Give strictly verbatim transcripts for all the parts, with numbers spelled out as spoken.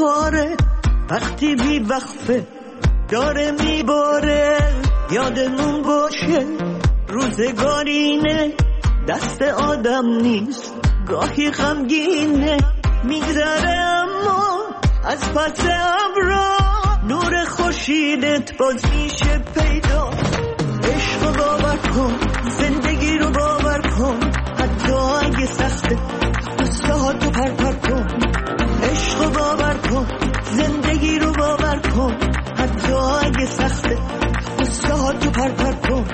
خاره وقتی بی وقفه داره میباره. یادمون باشه روزگارینه دست آدم نیست گاهی غمگینه. میگذره اما از پس ابرا نور خورشیدت باز میشه پیدا. عشق رو باور کن زندگی رو باور کن حتی اگه سخته قصه ها تو پر پر کن. عشق رو باور کن زندگی رو باور کن حتی اگه سخته قصه ها تو پر پر کن.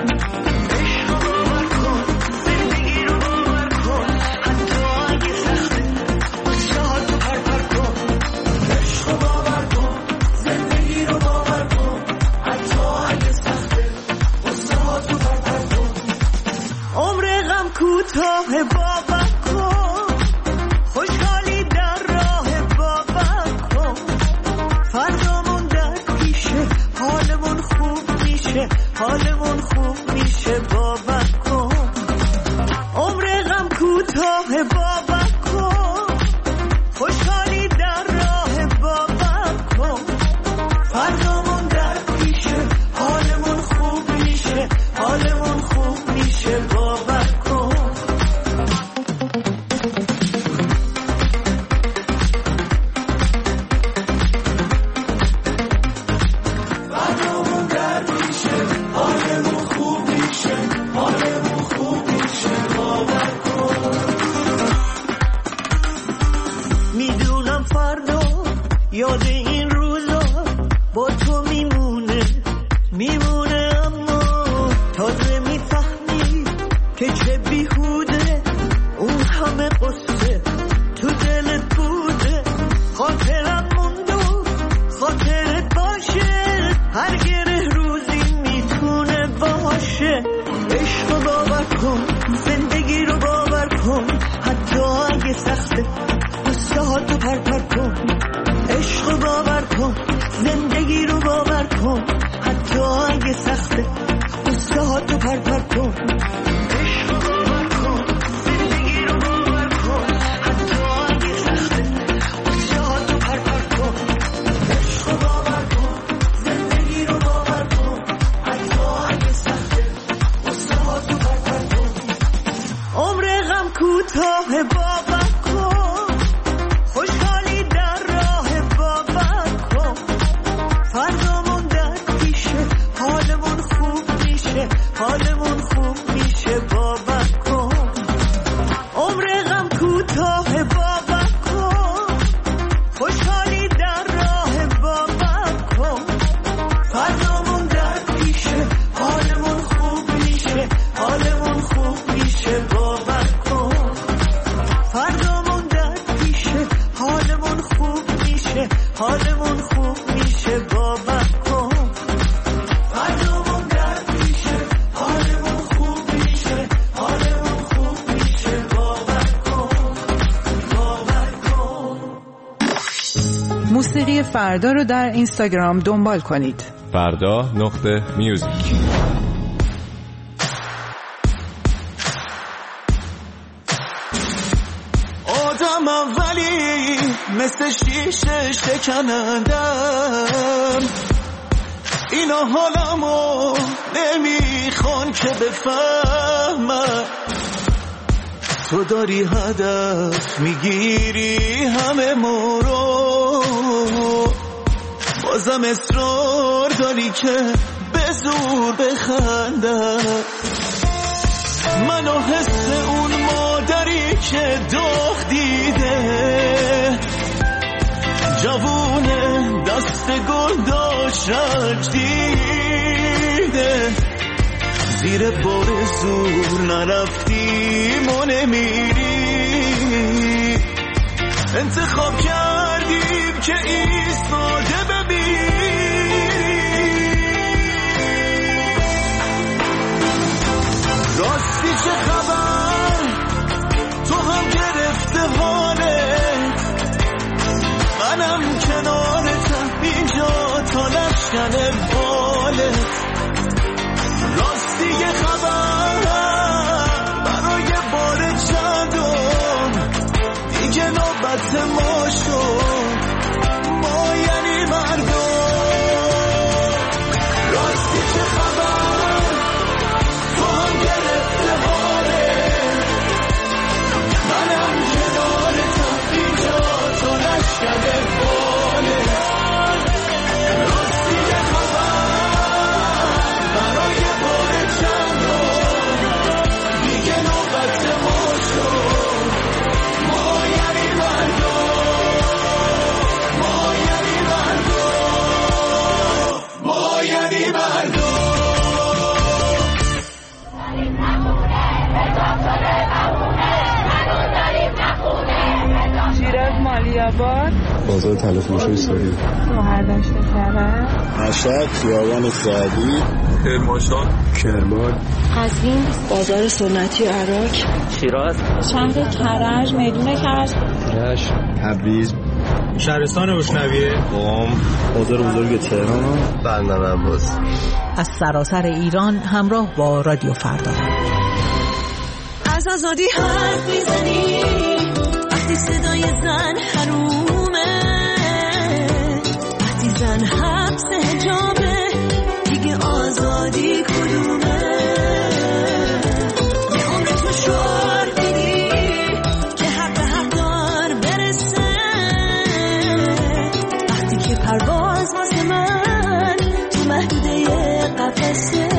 کوتاه باور کن خوشحالی در راه باور کن. فردامون در پیشه حالمون خوب میشه حالمون خوب میشه باور کن. عمر غم کوتاه باور کن خوشحالی در راه باور کن. فردامون در پیشه حالمون خوب میشه حالمون خوب میشه باور کن. یاد این روزا با تو میمونه میمونه اما تازه میفهمی که چه بیهوده اون همه قصه تو دلت بوده. خاطرم موندو خاطرت باشه هر گره روزی میتونه باشه. عشق رو باور کن زندگی رو باور کن حتی اگه سخته قصه ها تو پر پر کن. عشق رو باور کن زندگی رو باور کن حتی اگه سخته قصه ها تو پر پر کن. عشق رو باور کن زندگی رو باور کن حتی اگه سخته قصه ها تو پر پر کن. عشق رو باور کن زندگی رو باور کن حتی اگه سخته قصه ها تو پر پر کن. عمر غم کوتاه باور کن خوشحالی در راه باور کن. فردامون در پیشه حالمون خوب میشه حالمون خوب میشه باور کن. عمر غم کوتاه باور کن خوشحالی در راه باور کن. فردامون در پیشه حالمون خوب میشه حالمون خوب میشه باور کن. فردامون در پیشه حالمون خوب میشه حالمون خوب میشه باور کن. فردامون در پیشه حالمون خوب میشه حالمون خوب میشه باور کن باور کن. موسیقی فردا رو در اینستاگرام دنبال کنید. فردا نقطه میوزیک. آدمم ولی مثل شیشه شکنندم. اینا حالمو نمیخوان که بفهمم. تو داری هدف میگیری همه مورو بازم اصرار داری که به زور بخندم. منو حس اون مادری که داغ دیده جوونه دست گل داشت رنج دیده. زیر بار زور نرفتیم و نمیری. انتخاب کردیم که ایستاده بمیری. راستی چه خبر تو هم گرفته حالت. منم کنارتم اینجا تا لشکن بالت. راستی یه خبر برای بار چندم دیگه نوبت ما شد. بازار تلفروشی سوری. شهردشت کرد. مشهد خیابان سعدی. کرمانشاه. کرمان. قزوین. بازار سنتی عراق. شیراز. شهر کرج. میدون کرج. رشت. تبریز. شهرستان روشنویه. قم. بازار بزرگ تهران. بندر عباس. از سراسر ایران همراه با رادیو فردا. از آزادی حرف میزنی وقتی صدای زن حرومه، وقتی زن حبس حجابه دیگه آزادی کدومه؟ به عمر تو شعار میدی که حق به حق دار برسه، وقتی که پرواز واسه من تو محدوده قفسه.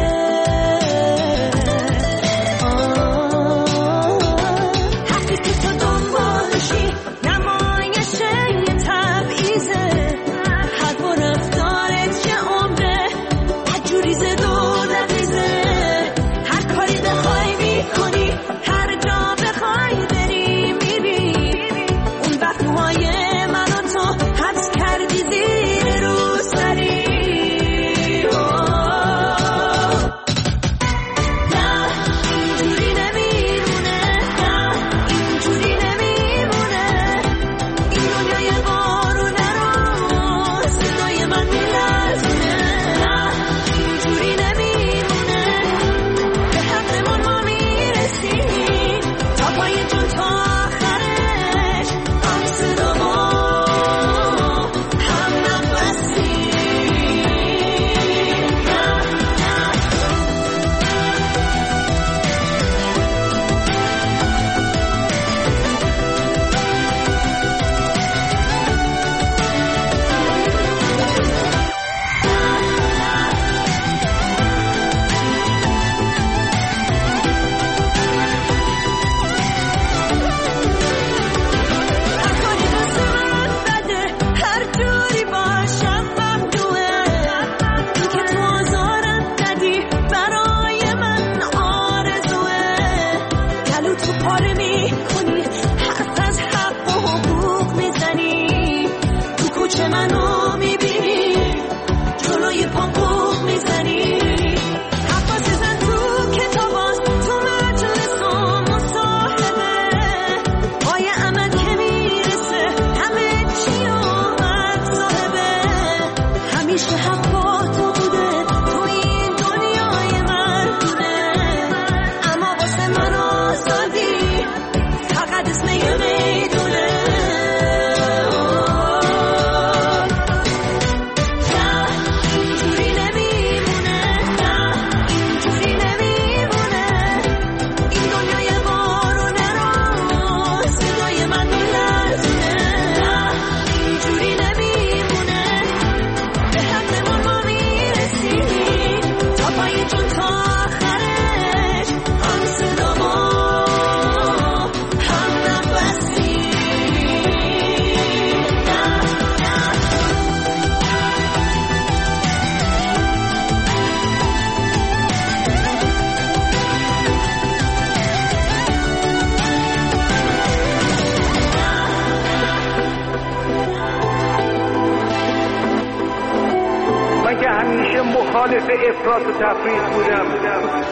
مخالف افراط و تفریط بودم.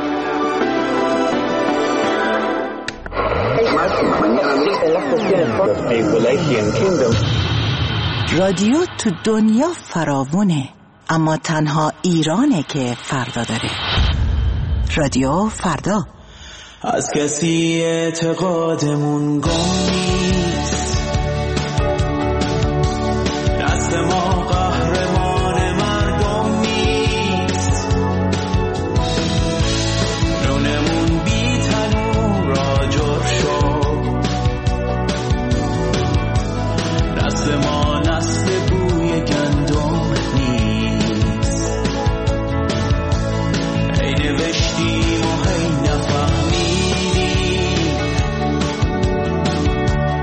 رادیو تو دنیا فراوونه، اما تنها ایرانه که فردا داره. رادیو فردا. از کسی اعتقادمون گم نیست، دست ما قهرمان مردم نیست، نونمون بی تنور آجر شد، دست ما نسل بوی گندم نیست، ای نوشتیم و هی نفهمیدیم،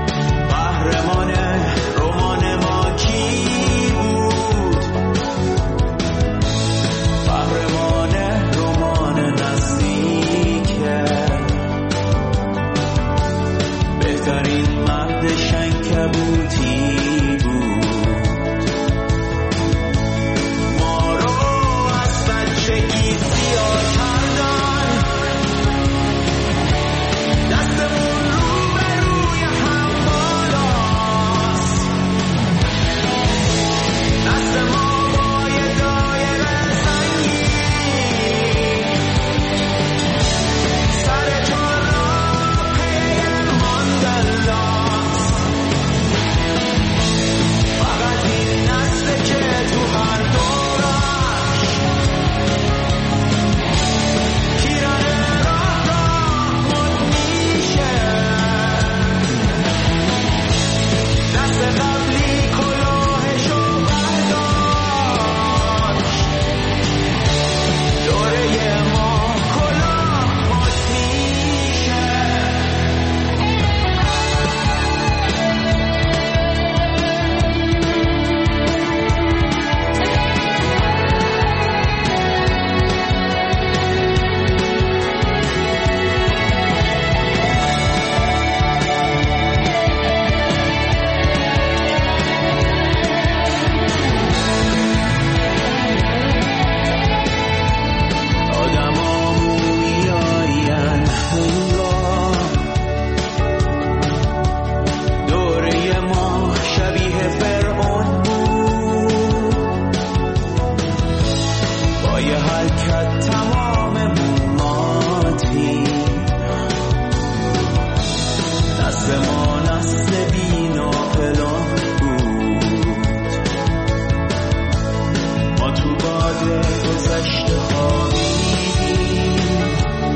گذشته خوابیدیم،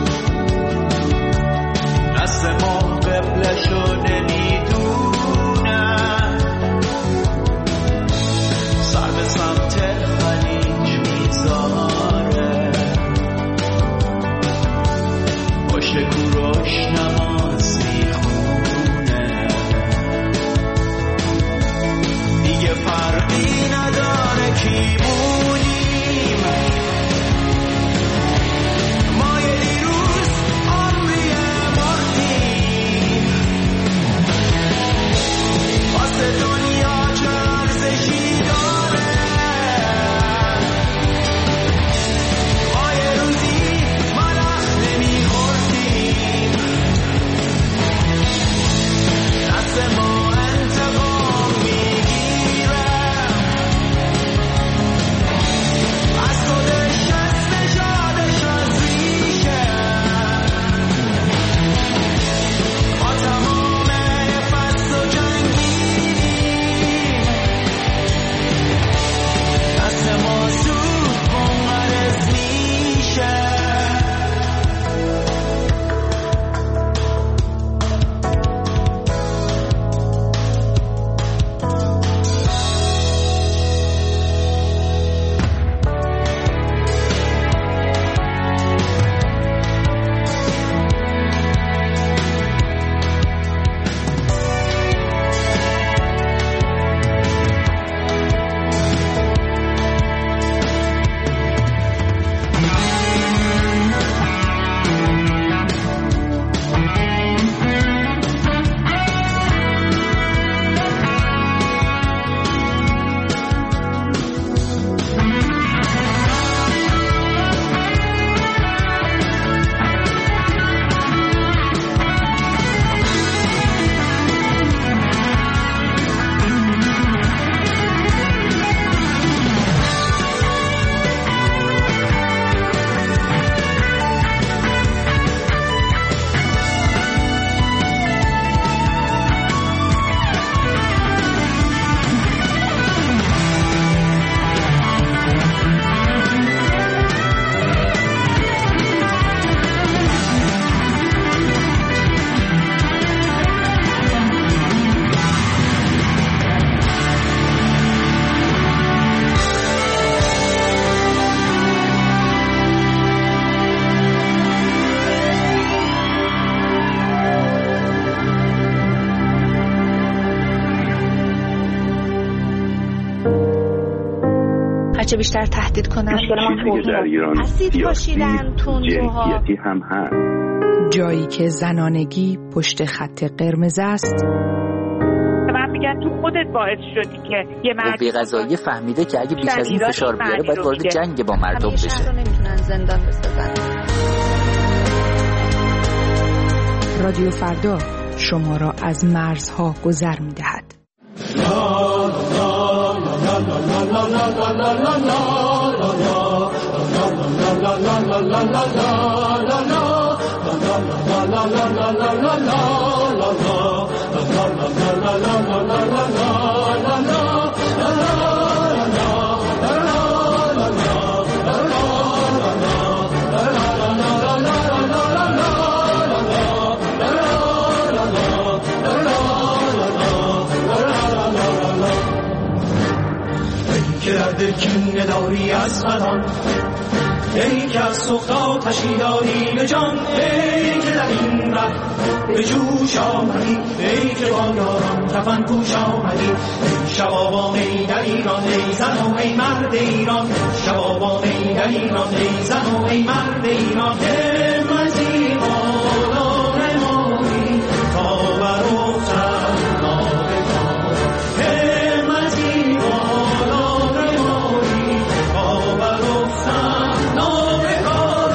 دست ما قبلشو نمیدونن، سر به سمت خلیج میذاره، پشت کوروش نماز میخونه، دیگه فرقی نداره کی بودیم، ما یه دیروز عمری مردیم، واسه دنیا چه ارزشی داره، ما یه روزی ملخ نمیخوردیم، دست ما انتقام میگیره، از خودش از نژادش از ریشه، ما تمام فصل و جنگیدیم، دست ما زود منقرض میشه. هرچه بیشتر تهدید کنن در ایران اسید پاشیدن تندروها هم هست. جایی که زنانگی پشت خط قرمز است. من میگن تو خودت باعث شدی که یه مرد قوه قضاییه فهمیده که اگه بیش از این فشار بیاره باید وارد جنگ با مردم بشه. همیشه نمیتونن زندان بسازن. رادیو فردا شما را از مرزها گذر می‌دهد. دل کینه داری از بدان، ای که از سخت آتشی داری به جان، ای که در این ره به جوش آمدی، ای که با یاران کفن پوش آمدی، ای شبابان ای در ایران، ای زن و ای مرد ایران، شبابان ای در ایران، ای زن و ای مرد ایران، همتی بالا نمایی تا بروفتن نابکار، همتی بالا نمایی تا بروفتن نابکار.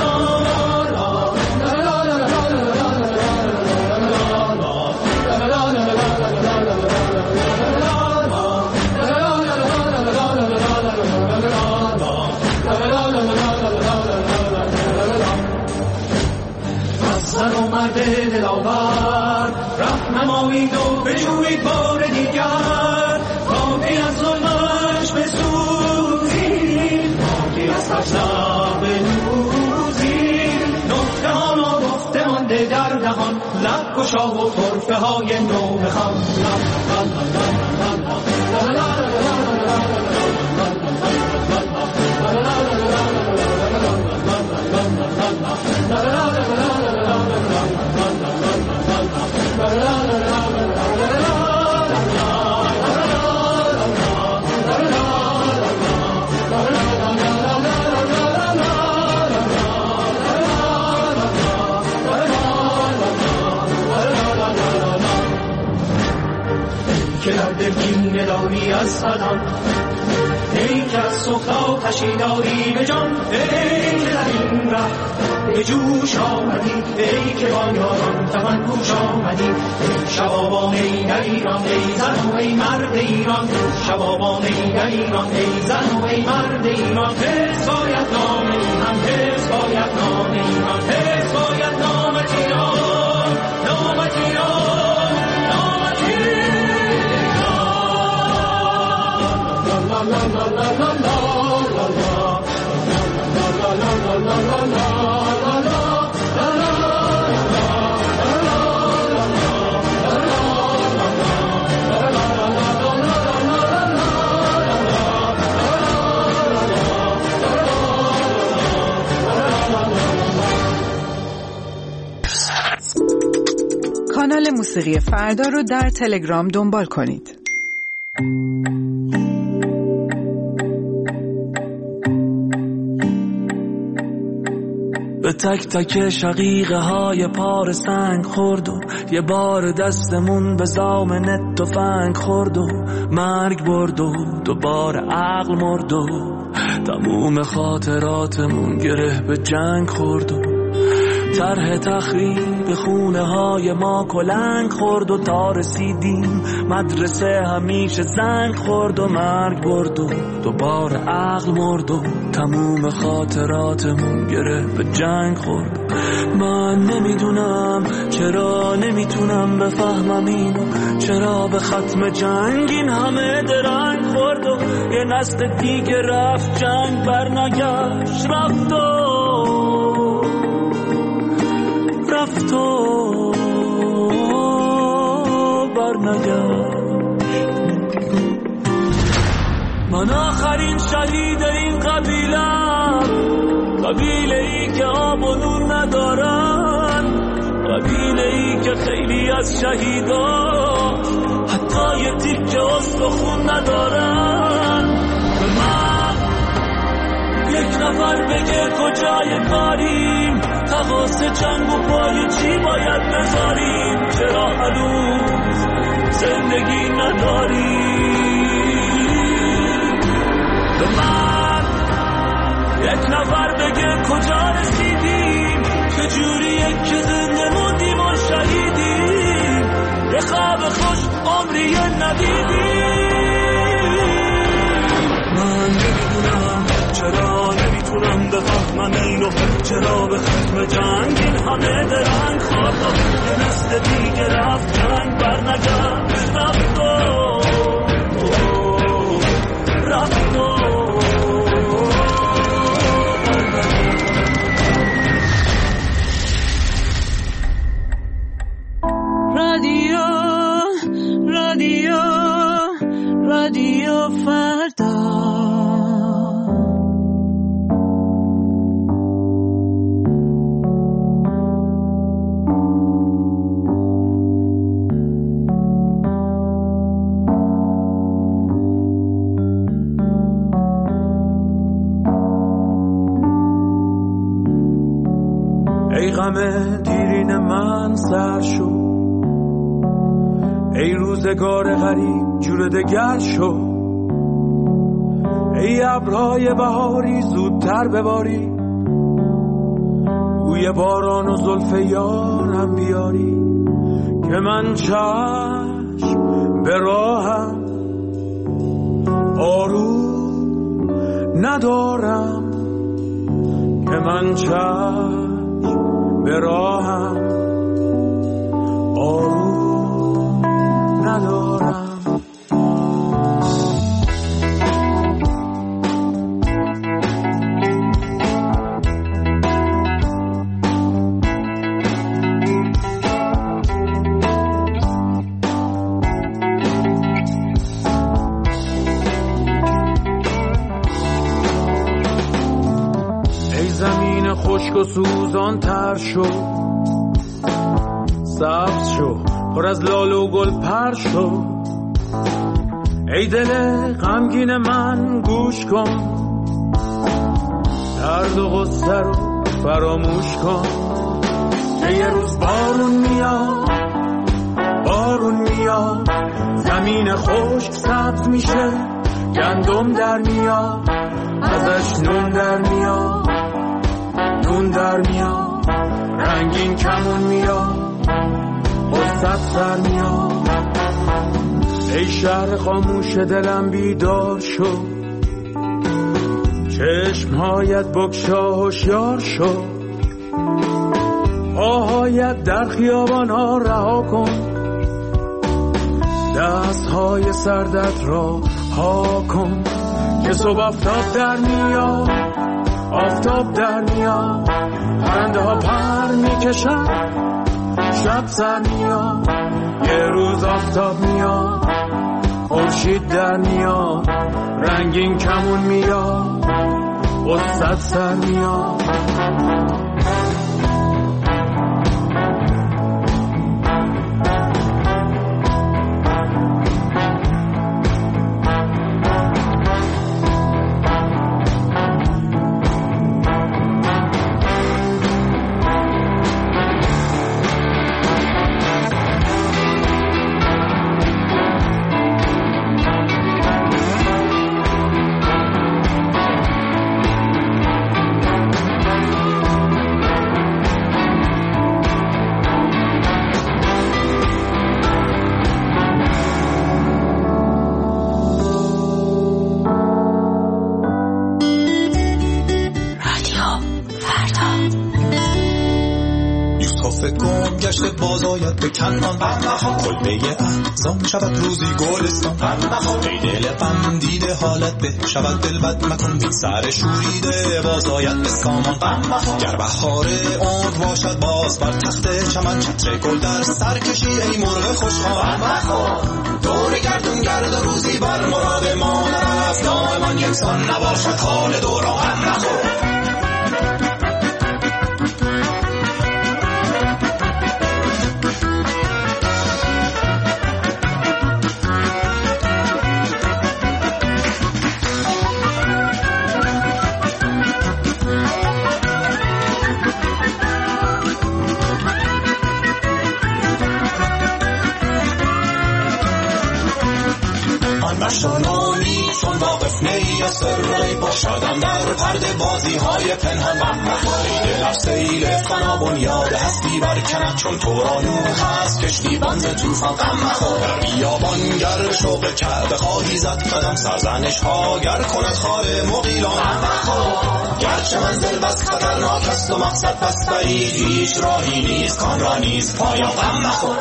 زن و مرد دلاور رهنمایید و بجویید بار دیگر، تا که از ظلمش بسوزید، تا که از شب نوروزی نقطه ها نگفته مانده در دهان لب گشا و طرفه های نو بخوان که در دل کینه داری از خدان ای که از سخت آتشی داری به جان ای که در این ره به جوش آمدی ای که با یاران تمن گوش آمدی ای شبابان ای در ایران ای زن و ای مرد ایران شبابان ای در ایران ای زن و ای مرد ایران حس باید نام ای هم حس باید نام ایران حس باید نامت ایران نامت ایران نامت ایران la la la la la la la la la la la la کانال موسیقی فردا رو در تلگرام دنبال کنید. به تک تک شقیقه های پار سنگ خورد و یه بار دستمون به زامن تفنگ خورد و مرگ برد و دوباره عقل مرد و تموم خاطراتمون گره به جنگ خورد و طرح تخریب خونه های ما کلنگ خورد و تا رسیدیم مدرسه همیشه زنگ خورد و مرگ برد و دوباره عقل مرد و تموم خاطراتمون گره به جنگ خورد. من نمیدونم چرا نمیتونم بفهمم اینو، چرا به ختم جنگ این همه درنگ خورد و یه نسل دیگه رفت جنگ برنگشت رفت و رفت و برنگشت. من آخرین شهید این قبیلم، قبیله ای که آب و نور ندارن، قبیله ای که خیلی از شهیدا حتی یه تیکه استخون ندارن. به من یک نفر بگه کجای کاریم، تقاس جنگ و پای چی باید بذاریم، چرا هنوز زندگی نداریم. به من یک نفر بگه کجا رسیدیم، چجوریه که زنده موندیم و شهیدیم، یه خواب خوش عمری ندیدیم. من نمیدونم چرا نمیتونم بفهمم اینو، چرا به ختم جنگ این همه درنگ خورد و یه نسل دیگه رفت جنگ برنگشت رفت و رفت و رادیو رادیو رادیو فردا. ای غم دیرین من سر شو، ای روزگار غریب جور دگر شو، ای ابرهای بهاری زودتر بباری، بوی باران و زلف یارم بیاری، که من چشم به راهم آروم ندارم، که من چشم به راهم آروم ندارم. زمین خشک و سوزان تر شد، سبز شد، پر از لاله و گل پر شد. ای دل غمگین من گوش کن، درد و غصه رو فراموش کن که یه روز بارون میاد، بارون میاد، زمین خشک سبز میشه، گندم در میاد، ازش نون در میاد، نون در میاد، رنگین کمون میاد، قصت سر میاد. ای شهر خاموش دلم بیدار شد، چشمهایت بگشا هوشیار شد، پاهایت در خیابان ها رها کن، دستهای سردت را ها کن که صبح آفتاب در میاد، آفتاب در میاد، پرنده ها پر میکشن، شب سر میاد، یه روز آفتاب میاد، خورشید در میاد، رنگین کمون میاد، قصت سر میاد. کنان کلبه احزان شود روزی گلستان، ای دل غم دیده حالت به شود دل بد مکن، بی سر شوریده بازاید به سامان. گر بهار عمر باشد باز بر تخت چمن، چتر گل در سر کشی ای مرغ خوشخوان. دور گردون گرد و روزی بر مراد ما نرفت، دائمان یکسان نباشد حال دوران. غم نخور مشتانانی چون واقف نی از سرهای باشدم در پرده بازی های پنهان. ای دل سیل فنا بنیاد هستی برکند، چون تو را نور هست کشتی بنز توفان. غم مخور در بیابان گر شوق کعبه خواهی زد قدم، سرزنش ها گر کند خار مغیلان. غم مخور گرچه منزل بس خطرناک است و مقصد بس بعید، هیچ راهی نیست کان را نیست پایان. غم مخور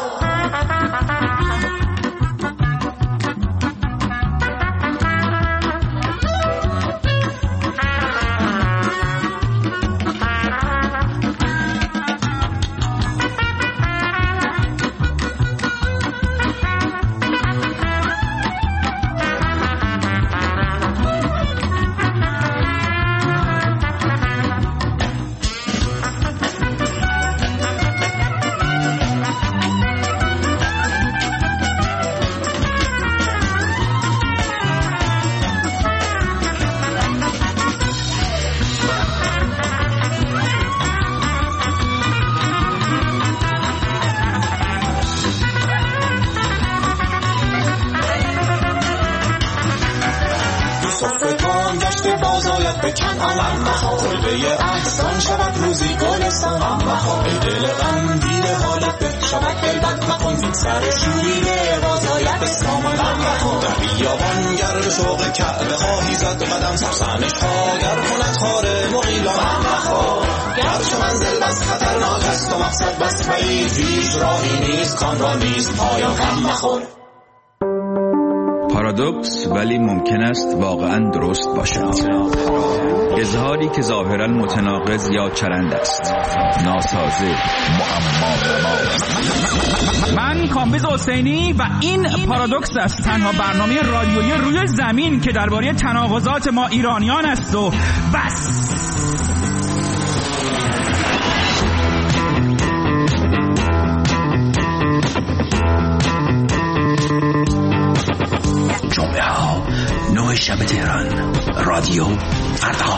کلبه احسان شود روزی گلستان. ای دل غم دیده حالت به شود دل بد مکن، بی سر شوریده بازاید به سامان. در بیابان گر شوق کعبه خواهی زد قدم، سرزنش ها گر کند خار مغیلان. گرچه منزل بس خطرناک است و مقصد بس بعید، هیچ راهی نیست کان را نیست پایان. غم مخور پارادوکس ولی ممکن است واقعا درست باشد. اظهاری که ظاهرا متناقض یا چرند است، ناسازه، معما. من کامبیز حسینی و این پارادوکس است، تنها برنامه رادیویی روی زمین که درباره تناقضات ما ایرانیان است و بس. رادیو فردا.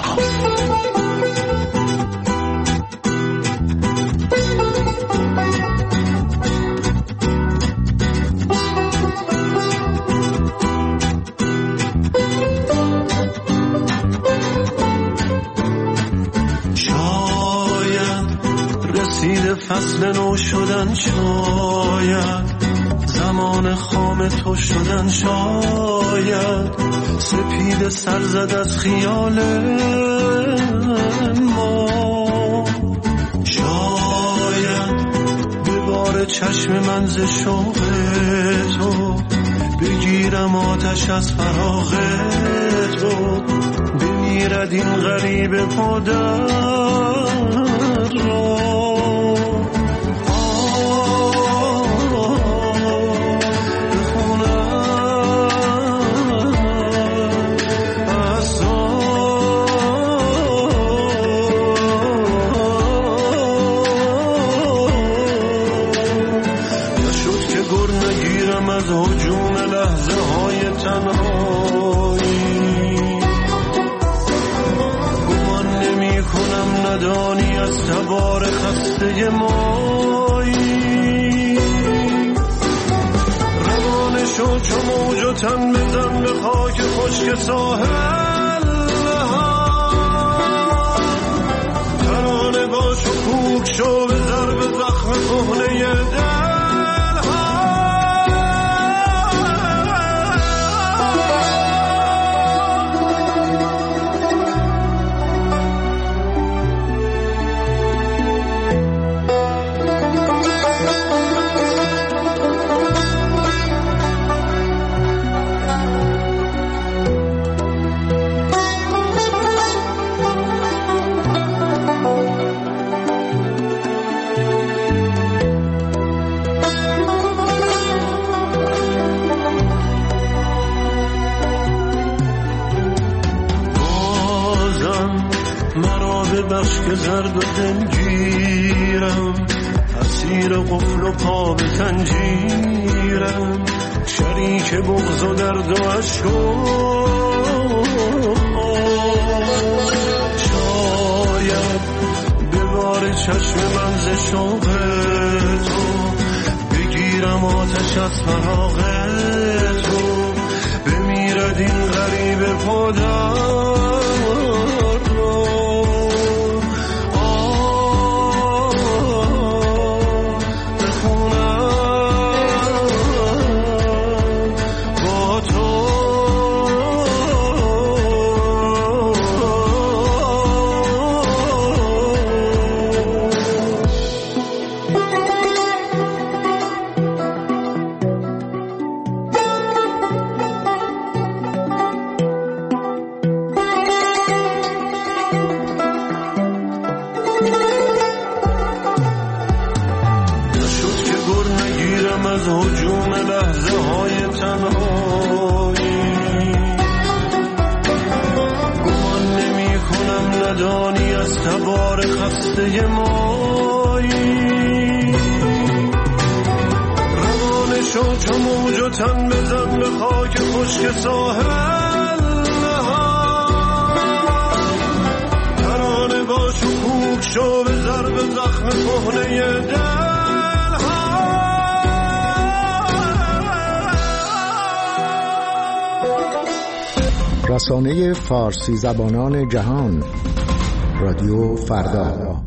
فصل نو شدن شاید، زمان خام تو شدن شاید، سپید سر زد از خیال ما، شاید به بار چشم من ز شوق تو بگیرم آتش از فراق تو، بمیرد این غریب پادر را. ندانی از تبار خسته مایی، روانه شو چو موج و تن بزن به خاک خشک ساحل، ترانه باش و کوک شو به ضرب زخم کهنه دل. که زرد و زنجیرم، اسیر قفل و پا به زنجیرم، شریک بغض و درد و عشق و شاید به بار چشم من ز شوق تو بگیرم آتش از فراق تو، بمیرد این غریب پادر. تن بزن به خاک خشک ساحل، ترانه باش و کوک شو به ضرب زخم کهنه دل. رسانه فارسی زبانان جهان، رادیو فردا.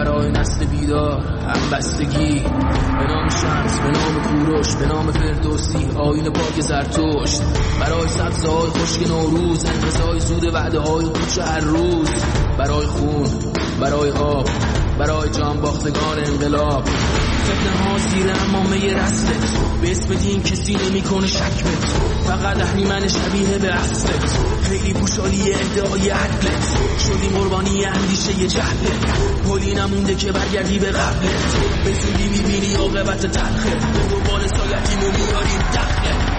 برای نسل بیدار همبستگی، به نام شمس، به نام کوروش، به نام فردوسی، آیین پاک زرتشت، برای سبزهای خشک نوروز، انقضای زود وعده های قوچ هر روز، برای خون، برای آب، برای جان باختگان انقلاب. فتنه ها زیر امامه رسلت، به اسم دین کسی نمی کنه شک به تو، فقط اهریمن شبیه به اصلت، خیلی پوشالی ادعای عدلت، شدی قربانی اندیشه جهلت، پلی نمونده که برگردی به قبلت، به زودی میبینی عاقبت تلخت، به دنبال سایتیمو میاریم دخلت.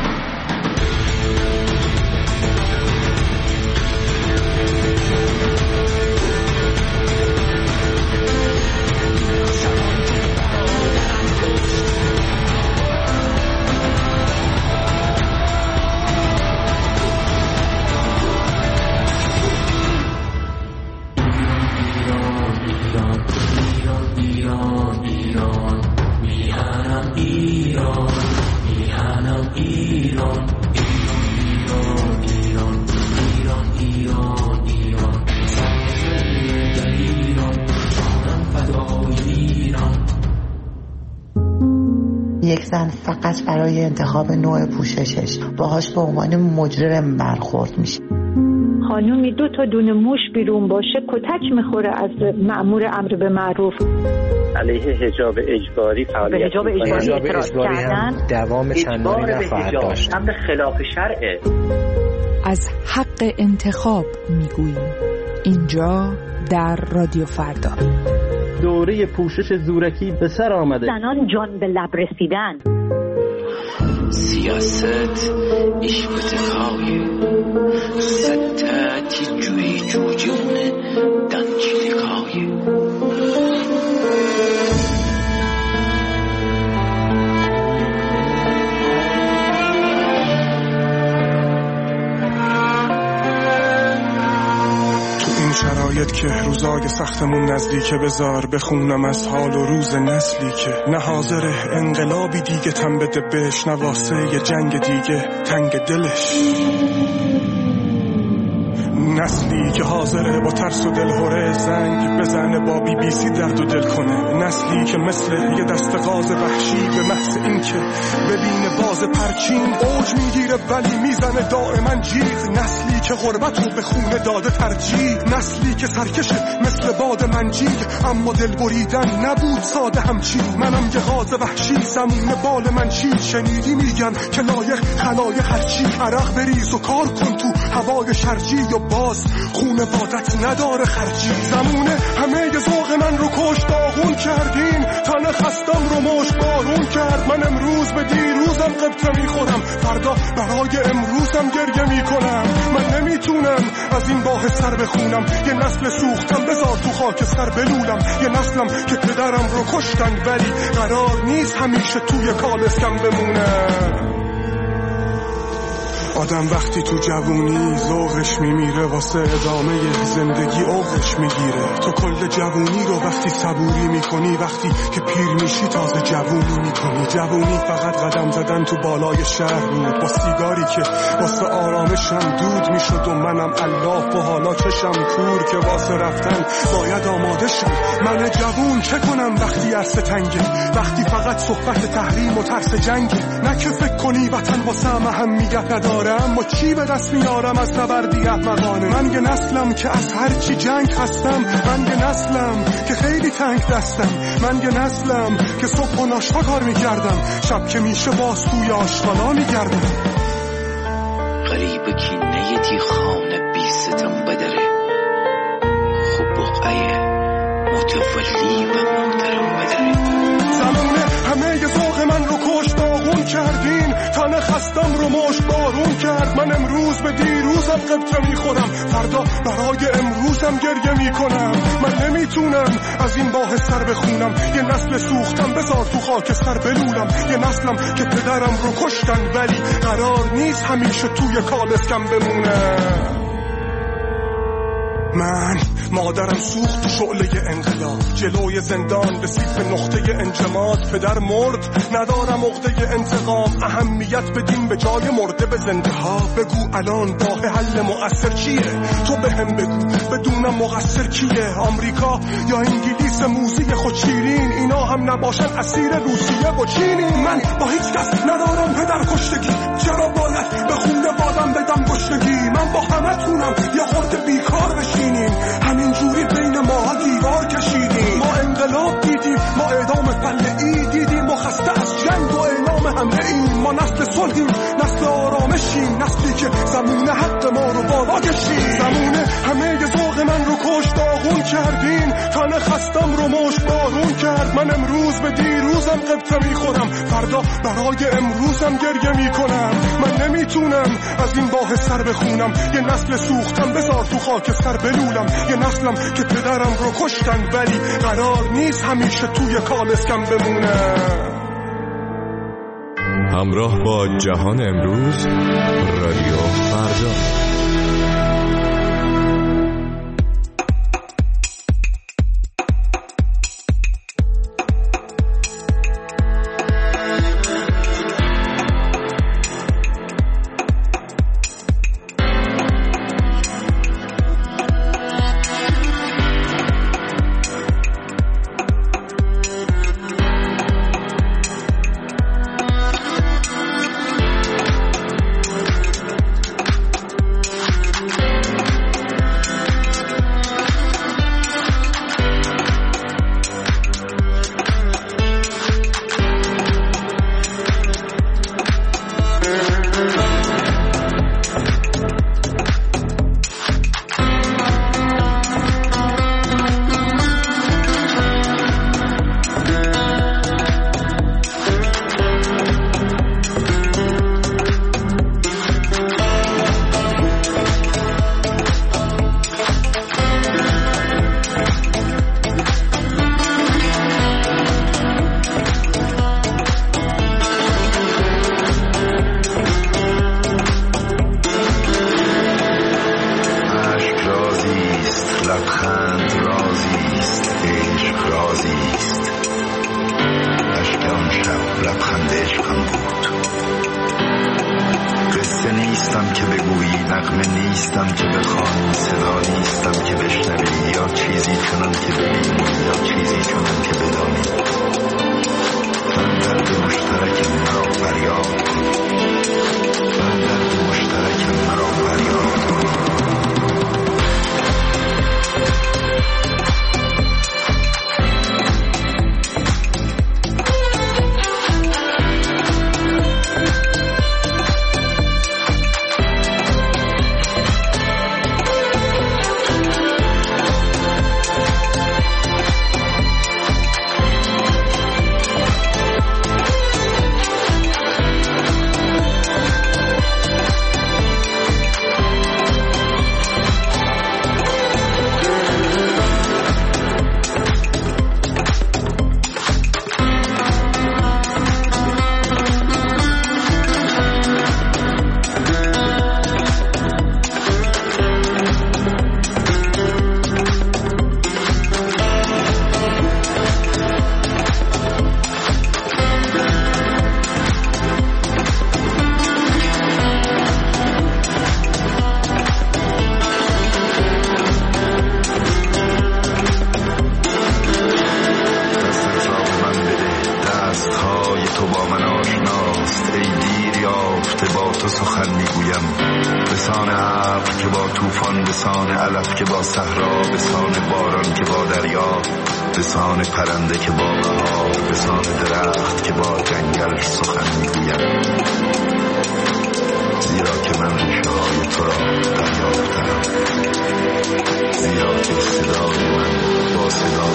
یک زن فقط برای انتخاب نوع پوششش باهاش به عنوان مجرم برخورد میشه. خانومی دو تا دونه موش بیرون باشه کتک میخوره از مأمور امر به معروف. علیه حجاب اجباری فعالیت به حجاب اجباری اعتراض کردن، دوام چندانی نخواهد داشت. امر خلاف شرعه. از حق انتخاب میگوییم اینجا در رادیو فردا. دوره پوشش زورکی به سر آمده. زنان جان به لب رسیدن. سیاست ایش بتکای ستتی جوی جوجونه دنچی دکای. شرایط که روزای سختمون نزدیکه، بذار بخونم از حال و روز نسلی که نه حاضره انقلابی دیگه تن بده بهش، نه واسه یه جنگ دیگه تنگ دلش، نسلی که حاضره با ترس و دلهوره زنگ بزنه، با بی بی سی درد و دل کنه، نسلی که مثل یه دست غاز وحشی به محض این که ببینه باز پرچین اوج میگیره ولی میزنه دائما جیغ، نسلی که غربت رو به خونه داده ترجیح، نسلی که سرکشه مثل باد منجیل اما دل بریدن نبود ساده همچین، منم یه غاز وحشی زمین بال من چی، شنیدی میگن که لایق خلایق هرچی، عرق بریز و کار کن تو هوای شرجی و باز خون بادت نداره خرجی، زمونه همه ی ذوق من رو کش داغون کردین، تن خستم رو مش بارون کرد، من امروز به دیروزم قبطه میخورم، فردا برای امروزم گریه میکنم، من نمیتونم از این باه سر بخونم، یه نسل سوختم بذار تو خاک سر بلولم، یه نسلم که پدرم رو کشتن ولی قرار نیست همیشه توی کالسکم بمونم. آدم وقتی تو جوونی ذوقش میمیره، واسه ادامه زندگی اوقش میگیره، تو کل جوونی رو وقتی صبوری میکنی، وقتی که پیر میشی تازه جوونی میکنی، جوونی فقط قدم زدن تو بالای شهر بود، با سیگاری که واسه آرامشم دود میشد و منم الاف و حالا چشم کور که واسه رفتن باید آماده شم، من جوون چه کنم وقتی عرصه تنگه، وقتی فقط صحبت تحریم و ترس جنگه، نه که فکر کنی وطن واسه هم اهمیت نداره، اما چی به دست میارم از نبردی احمقانه، من یه نسلم که از هر چی جنگ هستم، من یه نسلم که خیلی تنگ دستم، من یه نسلم که صبح و ناشتا کار میکردم، شب که میشه باز توی آشغالا میگردم. غریب کی نیتی خانه بی ستم بدره، خوب بقعه متولی و محترم بدره، زمونه همه ی ذوق من رو کش داغون کردین، تن خستم رو مش بارون کرد، من امروز به دیروزم قبطه میخورم، فردا برای امروزم گریه میکنم، من نمیتونم از این باه سر بخونم، یه نسل سوختم بذار تو خاک سر بلولم، یه نسلم که پدرم رو کشتن ولی قرار نیست همیشه توی کالسکم بمونم. من مادرم سوخت تو شعله انقلاب، جلوی زندان رسید به نقطه انجماد. پدر مرد ندارم عقده انتقام، اهمیت بدیم به جای مرده به زنده ها. بگو الان راه حل مؤثر چیه؟ تو بهم بگو بدونم مقصر کیه؟ آمریکا یا انگلیس موزی خود شیرین، اینا هم نباشن اسیر روسیه و چینی. من با هیچ کس ندارم پدر کشتگی، چرا باید به خونه بادم بدم گشتگی؟ من با همه تونم یه خورده بیکار بشینیم، همینجوری بین ما دیوار کشیدیم. ما انقلاب دیدیم، ما اعدام فلعی دیدیم، ما خسته از جنگ و اعلام حمله ایم. ما نسل صلحیم، نسل آرامشیم، نسلی که زمون حق ما رو بالا کشید. زمونه همه ذوق من رو کش داغون کردین، تن خستم رو مشت بارون کرد. من امروز به دیروزم قبطه میخورم، فردا برای امروزم گریه میکنم. من نمیتونم از این باه سر بخونم، یه نسل سوختم بذار تو خاک سر بلولم. یه نسلم که پدرم رو کشتن ولی قرار نیست همیشه توی کالسکم بمونم. همراه با جهان امروز، رادیو فردا. صدای من با صدای